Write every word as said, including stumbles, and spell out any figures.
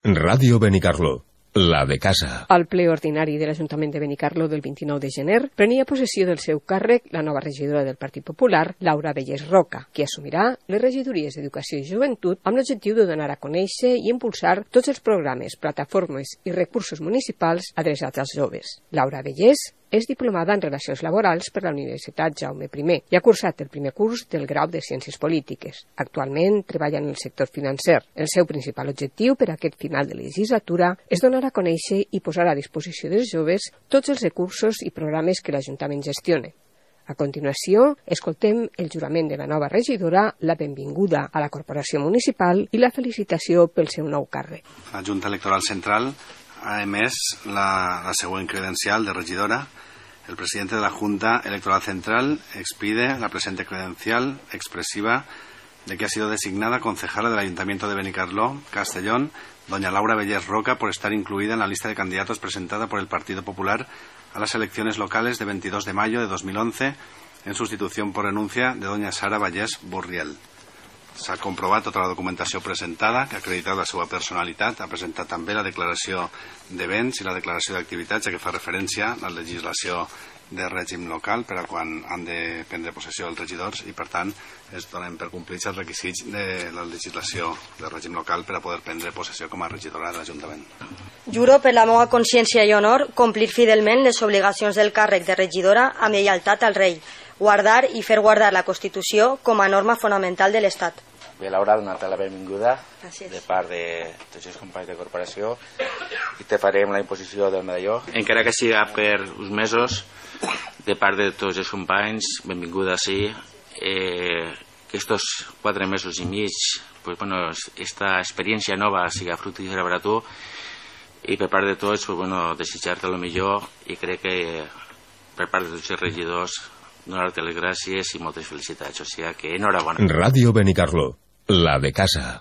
Ràdio Benicarló, la de casa. Al ple ordinari de l'Ajuntament de Benicarló del vint-i-nou de gener prenia possessió del seu càrrec la nova regidora del Partit Popular, Laura Vellés Roca, qui assumirà les regidories d'Educació i Joventut amb l'objectiu de donar a conèixer i impulsar tots els programes, plataformes i recursos municipals adreçats als joves. Laura Vellés és diplomada en Relacions Laborals per la Universitat Jaume I i ha cursat el primer curs del grau de Ciències Polítiques. Actualment treballa en el sector financer. El seu principal objectiu per a aquest final de legislatura és donar a conèixer i posar a disposició dels joves tots els recursos i programes que l'Ajuntament gestiona. A continuació, escoltem el jurament de la nova regidora, la benvinguda a la Corporació Municipal i la felicitació pel seu nou càrrec. La Junta Electoral Central ha emès la, la següent credencial de regidora. El presidente de la Junta Electoral Central expide la presente credencial expresiva de que ha sido designada concejala del Ayuntamiento de Benicarló, Castellón, doña Laura Vellés Roca, por estar incluida en la lista de candidatos presentada por el Partido Popular a las elecciones locales de veintidós de mayo de dos mil once, en sustitución por renuncia de doña Sara Vallès Burriel. S'ha comprovat tota la documentació presentada, que ha acreditat la seva personalitat, ha presentat també la declaració de béns i la declaració d'activitats, ja que fa referència a la legislació de règim local per a quan han de prendre possessió els regidors i, per tant, es donen per complits els requisits de la legislació de règim local per a poder prendre possessió com a regidora de l'Ajuntament. Juro per la meva consciència i honor complir fidelment les obligacions del càrrec de regidora amb lleialtat al rei, guardar i fer guardar la Constitució com a norma fonamental de l'Estat. Bé, Laura, donar-te la benvinguda Gràcies. de part de tots els companys de corporació i te farem la imposició del medalló. Encara que siga per uns mesos, de part de tots els companys, benvinguda sí. Eh, que estos quatre mesos i mig, pues, bueno, esta experiència nova siga fructífera per a tu i per part de tots, pues, bueno, desitjar-te el millor i crec que per part de tots els regidors donar-te les gràcies i moltes felicitats, o sigui que enhorabona. Ràdio Benicarló, la de casa.